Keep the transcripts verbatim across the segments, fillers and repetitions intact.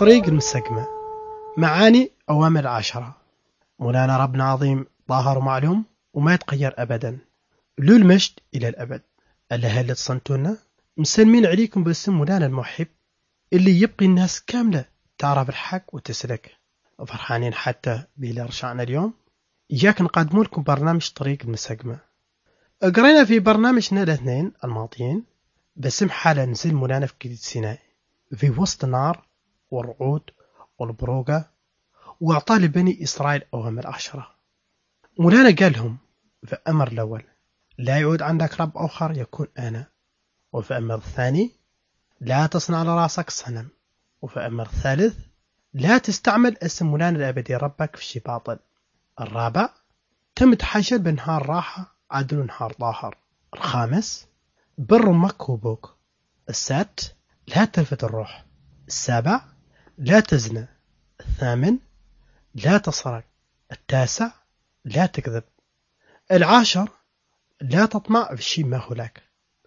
طريق المسقمة. معاني أوامر عشرة. مولانا ربنا عظيم ظاهر ومعلوم وما يتغير أبدا، له المجد إلى الأبد. ألا هل تصنتونا مسلمين عليكم باسم مولانا المحب اللي يبقي الناس كاملة تعرف الحق وتسلك. فرحانين حتى بإلى رجعنا اليوم إياك نقدموا لكم برنامج طريق المسقمة. قرينا في برنامجنا الاثنين الماضيين باسم حالة نزل مولانا في جديد سيناء في وسط النار والرعود والبروقة، وأعطى لبني إسرائيل أوامر عشرة. مولانا قال لهم في أمر الأول لا يعود عندك رب آخر يكون أنا، وفي أمر الثاني لا تصنع على راسك صنم، وفي أمر الثالث لا تستعمل اسم مولانا الأبدي ربك في شيء باطل. الرابع تم تحاشر بنهار راحة عدل نهار ظاهر. الخامس بر أمك وأبوك. السادس لا تلفت الروح. السابع لا تزنى. الثامن لا تسرق. التاسع لا تكذب. العاشر لا تطمع في شيء ما هو لك.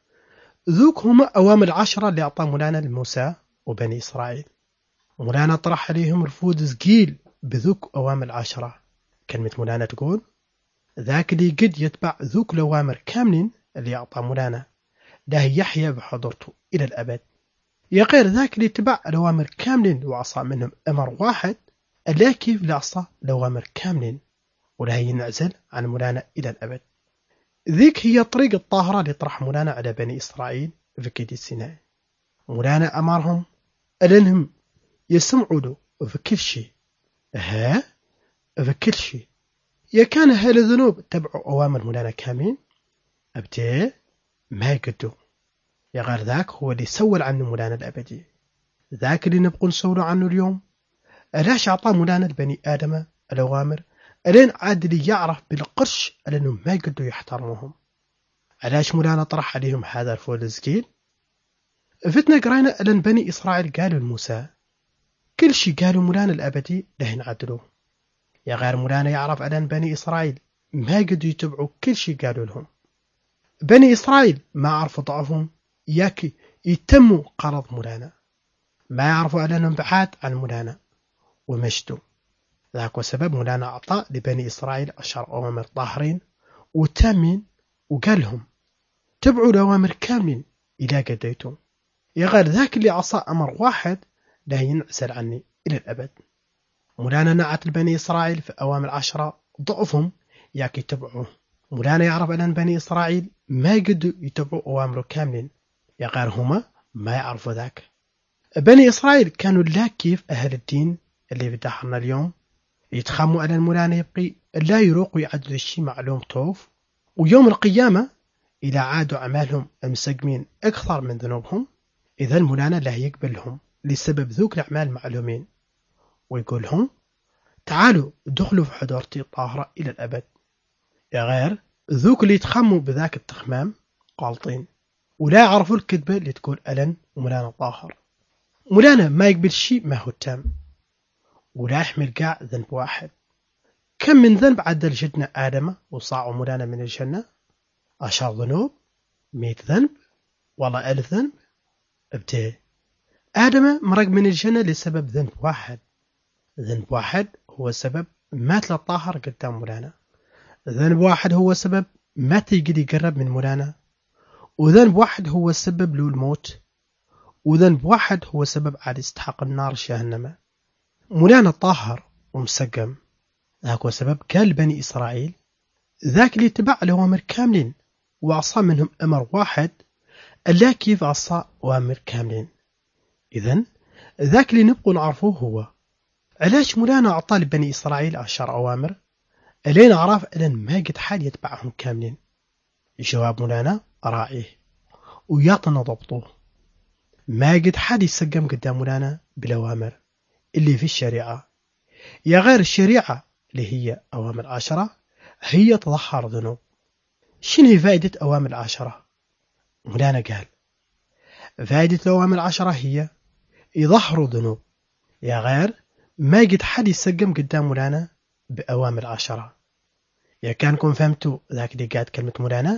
ذوك هما أوامر العشرة اللي أعطى مولانا لموسى وبني إسرائيل. مولانا طرح عليهم رفود ثقيل بذوك أوامر العشرة. كلمة مولانا تقول ذاك اللي قد يتبع ذوك الأوامر كاملين اللي أعطى مولانا له يحيى بحضرته إلى الأبد. يا غير ذاك اللي تبع الأوامر كاملين وعصى منهم أمر واحد ألا كيف لعصى الأوامر كاملين ولا ينعزل عن مولانا إلى الأبد. ذيك هي طريق الطاهرة اللي طرح مولانا على بني إسرائيل في جديد سيناء. مولانا أمرهم أنهم يسمعوا له في كل شيء، ها في كل شيء. يا كان أهل الذنوب تبعوا أوامر مولانا كاملين أبتي ما يقدوا. يا غير ذاك هو اللي سول عنه مولانا الأبدي، ذاك اللي نبقى نسولوا عنه اليوم. ألاش أعطى مولانا البني آدم الأوامر ألين عاد اللي يعرف بالقرش ألينهم ما يقدوا يحترموهم. علاش مولانا طرح عليهم هذا الفول الزكيل؟ فتنا قرينا ألين بني إسرائيل قالوا لموسى كل شي قالوا مولانا الأبدي له نعدلوه. يا غير مولانا يعرف ألين بني إسرائيل ما يقدوا يتبعوا كل شي قالوا لهم. بني إسرائيل ما عرفوا ضعفهم ياكي يتموا قرض مولانا، ما يعرفوا ألينهم بعاد عن مولانا ومجدوا. ذاك وسبب مولانا أعطى لبني إسرائيل عشر أوامر طاهرين وتامين وقال لهم تبعوا الأوامر كاملين إلى قديتم. يا غير ذاك اللي عصى أمر واحد لا ينعزل عني إلى الأبد. مولانا نعت لبني إسرائيل في أوامر عشرة ضعفهم ياك يتبعوه. مولانا يعرف أن بني إسرائيل ما يقدروا يتبعوا أوامره كاملين، يا غير هما ما يعرفوا ذاك. بني إسرائيل كانوا لا كيف أهل الدين اللي بدحرنا اليوم يتخموا على المولانا يبقي لا يروقوا يعدلوا الشيء معلوم طوف، ويوم القيامة إذا عادوا أعمالهم المسقمين أكثر من ذنوبهم إذا المولانا لا يقبلهم لسبب ذوك الأعمال معلومين، ويقول لهم تعالوا دخلوا في حضرتي الطاهرة إلى الأبد. يا غير ذوك اللي يتخموا بذاك التخمام غالطين ولا يعرفوا الكذبة اللي تقول ألن ومولانا طاهر. مولانا ما يقبل شيء ما هو تام ولا يحمل قاع ذنب واحد. كم من ذنب عدل جدنا آدم وصاعوا مولانا من الجنة؟ عشر ذنوب، مئة ذنب، والله ألف ذنب. ابتي آدم مرق من الجنة لسبب ذنب واحد. ذنب واحد هو سبب مات للطاهر قدام مولانا. ذنب واحد هو سبب ما تيقدر يقرب من مولانا. وذنب واحد هو سبب له الموت. وذنب واحد هو سبب عاد يستحق النار جهنم. مولانا طاهر ومسقم، ذاك سبب قال بني إسرائيل ذاك اللي تبع الأوامر كاملين وعصى منهم أمر واحد ألا كيف عصى أوامر كاملين. إذن ذاك اللي نبقوا نعرفوه هو علاش مولانا أعطى لبني إسرائيل عشر أوامر ألين عرف ألين ما قد حال يتبعهم كاملين. جواب مولانا راعيه ويعطنا ضبطوه. ما قد حال يسقم قدام مولانا بالأوامر اللي في الشريعة. يا غير الشريعة اللي هي أوامر عشرة هي تظهر ذنوب. شنو فائدة أوامر العشرة؟ مولانا قال فائدة الأوامر العشرة هي يظهروا ذنوب. يا غير ما قد حد يسقم قدام مولانا بأوامر عشرة. يا كانكم فهمتوا ذاك اللي قاعد كلمة مولانا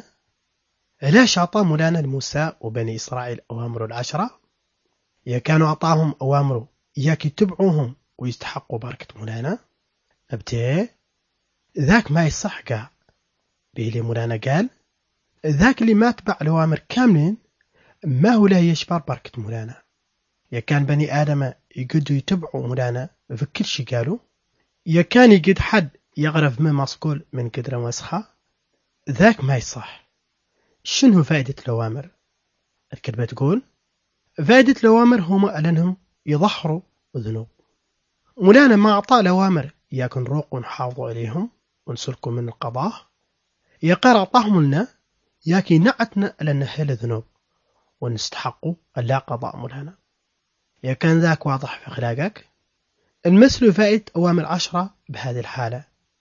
علاش أعطى مولانا لموسى وبني إسرائيل أوامره العشرة؟ يا كانوا أعطاهم أوامره ياك يتبعوهم ويستحقوا بركة مولانا؟ أبتي ذاك ما يصح قا. بيلي مولانا قال ذاك اللي ما تبع الأوامر كاملين ما هو له يشبر بركة مولانا. يا كان بني آدم يقدوا يتبعوا مولانا في كل شي قالوا، يا كان يقد حد يغرف من مسقول من قدر وسخة، ذاك ما يصح. شنو فائدة الأوامر؟ الكتبة تقول فائدة الأوامر هم أنهم يظهروا ذنوب. مولانا ما أعطى الأوامر ياكن روق ونحافظوا عليهم ونسلكوا من القضاء، يا قير أعطاهم لنا ياكي نعتنا لأن هل ذنوب ونستحقوا ألا قضاء مولانا. يا كان ذاك واضح في أخلاقك. المثل فائدة أوامر عشرة بهذه الحالة.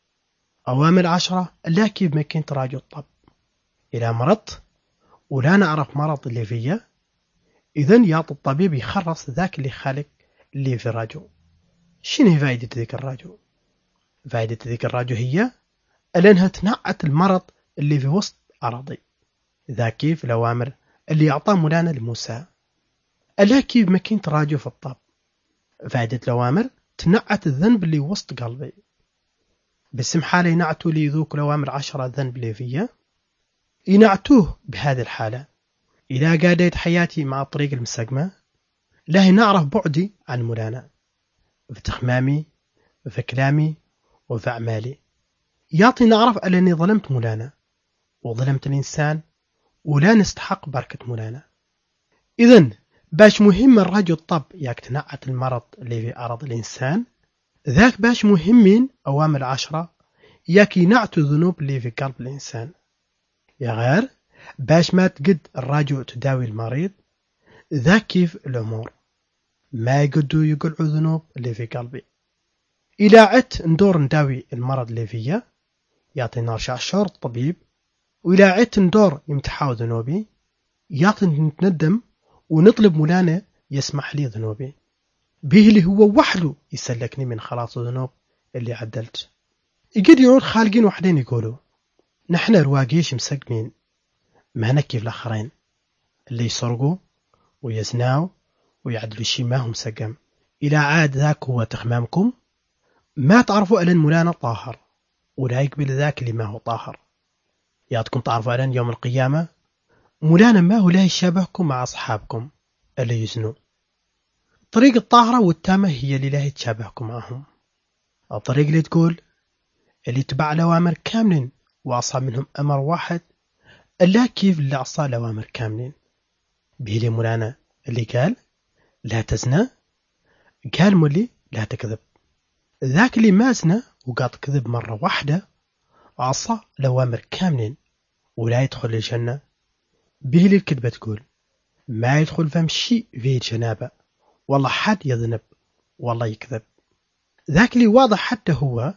أوامر عشرة لا كيف ما كنت راجع الطب إلى مرض ولا نعرف مرض اللي فيه، إذن يعطي الطبيب يخرص ذاك اللي خالق اللي في الراجع. شنو فائدة ذيك الراجع؟ فائدة ذيك الراجع هي أنها تنعت المرض اللي في وسط أراضي. ذا كيف الأوامر اللي أعطاه مولانا لموسى. ألا كيف ما كنت راجع في الطب. فائدة الأوامر تنعت الذنب اللي وسط قلبي. باسم حالة ينعتوا لي ذوك الأوامر عشرة ذنب اللي فيه، ينعتوه بهذه الحالة. إذا قادت حياتي مع الطريق المستقمة لا نعرف بعدي عن مولانا في تخمامي وفي كلامي وفي أعمالي. يعطي نعرف أنني ظلمت مولانا وظلمت الإنسان ولا نستحق بركة مولانا. إذن باش مهم الرجل الطب ياك تنعت المرض اللي في أرض الإنسان، ذاك باش مهمين أوامر عشرة ياك ينعتوا الذنوب اللي في قلب الإنسان. يا غير باش ما تقد الرجل تداوي المريض، ذاك كيف الأمور ما يقدوا يقلعوا ذنوب اللي في قلبي. إلى عدت ندور نداوي المرض اللي فيه يعطينا رشع شور الطبيب، وإلى عدت ندور يمتحاو ذنوبي يعطي نتندم ونطلب مولانا يسمح لي ذنوبي به اللي هو وحده يسلكني من خلاص الذنوب اللي عدلت. يقد يعود خالقين وحدين يقولوا نحن رواقيش مسقمين ما نكيف الآخرين اللي يسرقوا ويزناوا ويعدلوا شي ما هم سقم. إلى عاد ذاك هو تخمامكم ما تعرفوا ألن مولانا طاهر ولا يقبل ذاك اللي ما هو طاهر. ياتكم تعرفوا ألن يوم القيامة مولانا ما هو لا يشابهكم مع أصحابكم اللي يزنوا. طريق الطاهرة والتامة هي اللي لا يتشابهكم معهم. الطريق اللي تقول اللي تبع الأوامر كاملين وعصى منهم أمر واحد، ألا كيف اللي عصى الأوامر كاملين. بيلي مولانا اللي قال لا تزنى قال مولي لا تكذب. ذاك اللي ما زنى وقاط كذب مرة واحدة عصى الأوامر كاملين ولا يدخل الجنة. بيلي الكذبة تقول ما يدخل فم شيء فيه جنابة والله حد يذنب والله يكذب. ذاك اللي واضح حتى هو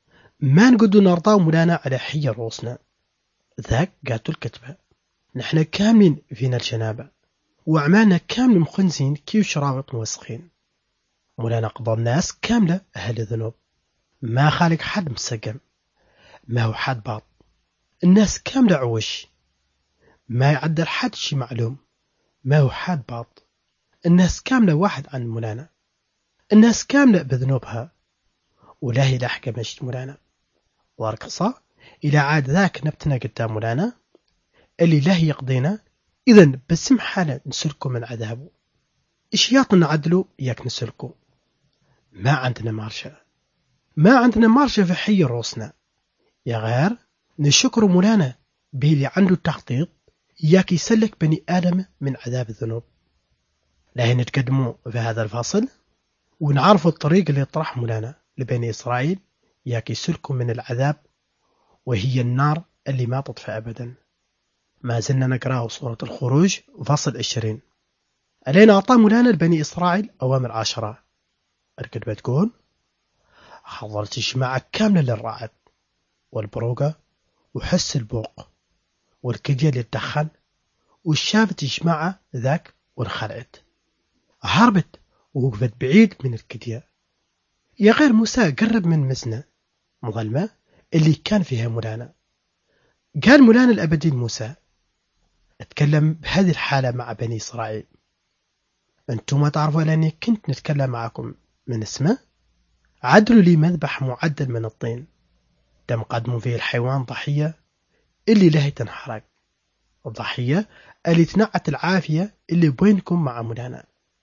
ما نقدر نرضى مولانا على حي رؤوسنا. ذاك قالت الكتبة نحن كاملين فينا الجنابة وأعمالنا كامل مخنزين كيف شرابط موسخين. مولانا قضى الناس كاملة أهل الذنوب ما خالق حد مسقم ما هو حد باط. الناس كاملة عوش ما يعدل حد شي معلوم ما هو حد باط. الناس كاملة واحد عن مولانا. الناس كاملة بذنوبها ولا هي لاحقة مشت مولانا وارقصة. إلى عاد ذاك نبتنا قدام مولانا اللي لا يقضينا. إذن بسم حالة نسلكوا من عذابه. إيش يعطنا عدلوا ياك نسلكوا. ما عندنا مارشة ما عندنا مارشة في حي روسنا. يا غير نشكر مولانا به اللي عنده التخطيط ياك يسلك بني آدم من عذاب الذنوب. لا نتقدموا في هذا الفصل ونعرف الطريق اللي يطرح مولانا لبني إسرائيل ياك يسلكوا من العذاب وهي النار اللي ما تطفئ أبدا. ما زلنا نقرأه سورة الخروج فصل عشرين. علينا أعطى مولانا لبني إسرائيل أوامر عشرة. الكتبة تقول حضرت جماعة كاملة للرعد والبروقة وحس البوق والكدية للدخن والشافت جماعة ذاك وانخلعت هربت ووقفت بعيد من الكدية. يا غير موسى قرب من مزنة مظلمة اللي كان فيها مولانا. قال مولانا الأبدي موسى اتكلم بهذه الحالة مع بني إسرائيل أنتم ما تعرفوا لأني كنت نتكلم معكم من اسمه. عدلوا لي مذبح معدل من الطين، تم قدموا فيه الحيوان ضحية اللي له تنحرق، الضحية اللي تنعت العافية اللي بينكم مع مولانا.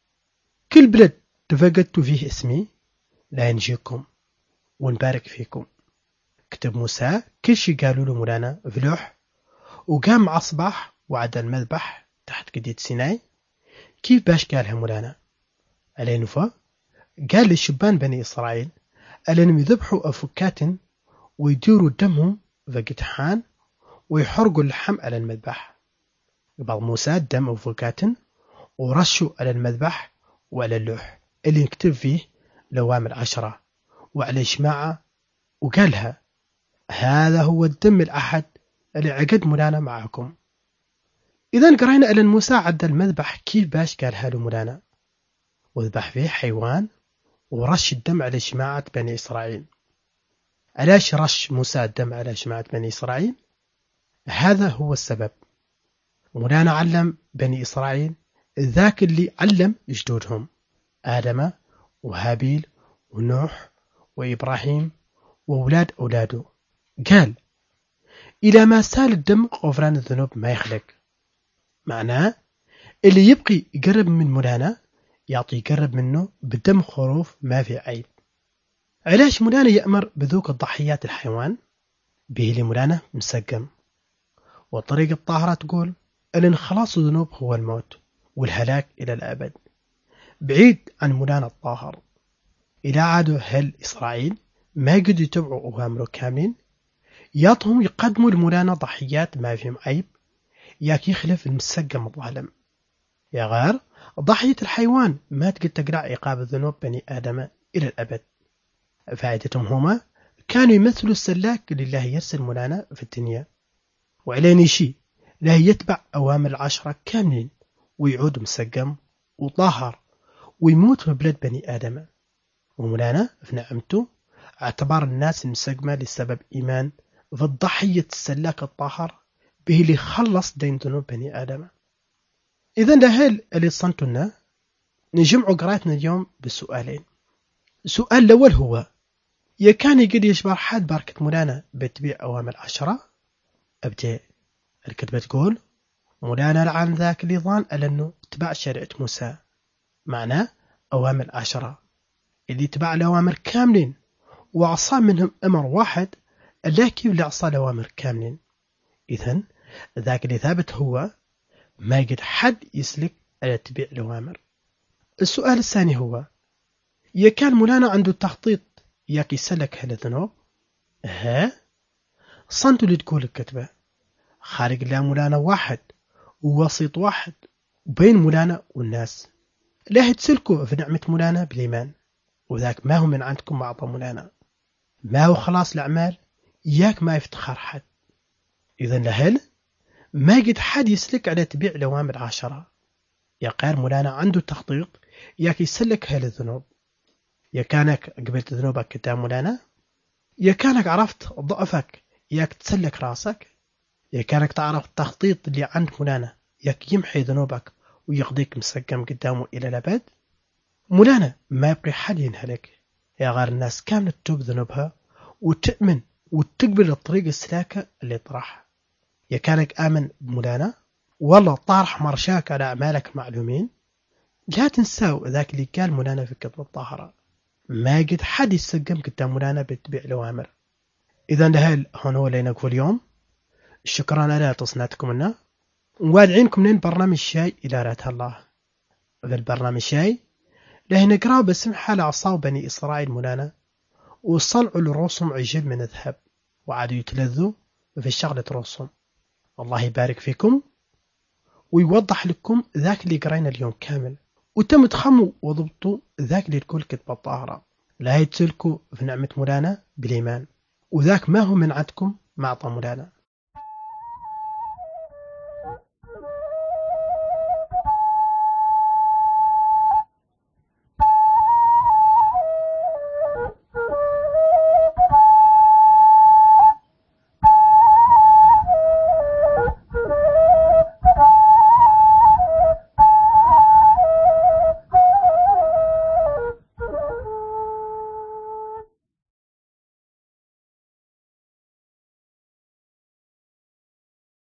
كل بلد تفقدتوا فيه اسمي لا ينجيكم ونبارك فيكم. كتب موسى كل شي قالوا له مولانا في لوح، وقام مع صباح وعد المذبح تحت قدية سيناي. كيف باش قالها مولانا؟ على نفا قال للشبان بني إسرائيل ألنم يذبحوا أفكات ويديروا دمهم فقتحان ويحرقوا اللحم على المذبح. قبل موسى دم أفكات ورشوا على المذبح وعلى اللوح اللي نكتب فيه لوامر عشرة وعلى جماعة، وقالها هذا هو الدم الأحد اللي عقد مولانا معكم. إذا قرأنا أن موسى عد المذبح كيف باش قالها له مولانا، وذبح فيه حيوان ورش الدم على جماعة بني إسرائيل. علاش رش موسى الدم على جماعة بني إسرائيل؟ هذا هو السبب. مولانا علم بني إسرائيل ذاك اللي علم جدودهم، آدم وهابيل ونوح وإبراهيم وأولاد أولاده. قال إلى ما سال الدم غفران الذنوب ما يخلق. معناه اللي يبقي يقرب من مولانا يعطي يقرب منه بدم خروف ما في عيب. علاش مولانا يأمر بذوق الضحيات الحيوان؟ به اللي مولانا مسقم، وطريق الطاهرة تقول أن خلاص الذنوب هو الموت والهلاك إلى الأبد. بعيد عن مولانا الطاهر. إلى عادوا هل إسرائيل ما قد يتبعوا أوامره كاملين، ياطهم يقدموا لمولانا ضحيات ما فيهم عيب، ياك يخلف المسقم الظالم. يا غير ضحية الحيوان ما تقد تقرع عقاب الذنوب بني آدم إلى الأبد. فائدتهم هما كانوا يمثلوا السلاك لله يرسل مولانا في الدنيا، وعليني شيء لا يتبع أوامر العشرة كاملين ويعود مسقم وطاهر ويموت في بلد بني آدم. ومولانا في نعمته اعتبر الناس المسقمة لسبب إيمان في الضحية السلاك الطاهر به اللي خلص دين ذنوب بني آدم. إذن لهل اللي صنتنا نجمع قراءتنا اليوم بسؤالين. السؤال الأول هو يا كان يقد يشبر حد بركة مولانا بتبيع أوامر عشرة؟ أبدأ الكتبة تقول مولانا لعن ذاك اللي ظان أنه اتبع شريعة موسى، معناه أوامر عشرة اللي اتبع الأوامر كاملين وعصى منهم أمر واحد، الله كيف اللي عصى الأوامر كاملين. إذن ذاك اللي ثابت هو ما يقد حد يسلك على تبيع الأوامر. السؤال الثاني هو يا كان مولانا عنده تخطيط ياك يسلك هالذنوب؟ ها صنتوا اللي تقول الكتبة خارج الله مولانا واحد ووسيط واحد بين مولانا والناس، لا تسلكوا في نعمة مولانا بالإيمان، وذاك ما هو من عندكم معطى مولانا، ما هو خلاص الأعمال ياك ما يفتخر حد. إذن لهل ما قد حد يسلك على تبيع الأوامر عشرة. يا قير مولانا عنده تخطيط ياك يسلك هالذنوب. يا كانك قبلت ذنوبك قدام مولانا، يا كانك عرفت ضعفك ياك تسلك راسك، يا كانك تعرف التخطيط اللي عند مولانا ياك يمحي ذنوبك ويقضيك مسقم قدامه إلى الأبد. مولانا ما يبقي حد ينهلك، يا غير الناس كاملة تتوب ذنوبها وتؤمن وتقبل الطريق السلاكة اللي طرح. يا كانك آمن بمولانا والله طارح مرشاك على أعمالك معلومين، لا تنساو ذاك اللي قال مولانا في الكتب الطاهرة ما قد حد يسقم قدام مولانا بتبيع الأوامر. إذن لهل هون هو اللي نقول اليوم. شكرا على تصنيعكم لنا، ووادعينكم لين برنامج شاي إلى رات الله. في البرنامج شاي له نقرأ باسم حال عصاو بني إسرائيل مولانا وصلعوا لرؤوسهم عجل من الذهب وعادوا يتلذوا في شغلة رؤوسهم. الله يبارك فيكم ويوضح لكم ذاك اللي قرأنا اليوم كامل، وتم تخموا وضبطوا ذاك اللي تقول كتب الطاهرة، لا يتسلكوا في نعمة مولانا بالإيمان، وذاك ما هو من عندكم معطى مولانا.